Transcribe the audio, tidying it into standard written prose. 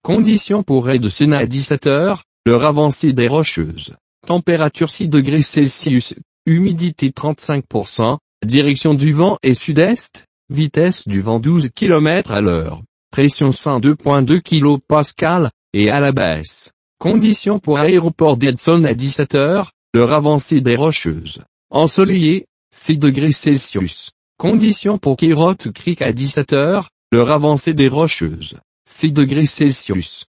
Conditions pour Edson à 17 heures, l'heure avancée des Rocheuses. Température 6 degrés Celsius, humidité 35%, direction du vent est sud-est, vitesse du vent 12 km à l'heure, pression 102.2 kPa, et à la baisse. Conditions pour aéroport d'Edson à 17 heures, l'heure avancée des Rocheuses. Ensoleillé, 6 degrés Celsius. Conditions pour Carotte Creek à 17 heures, l'heure avancée des Rocheuses. 6 degrés Celsius.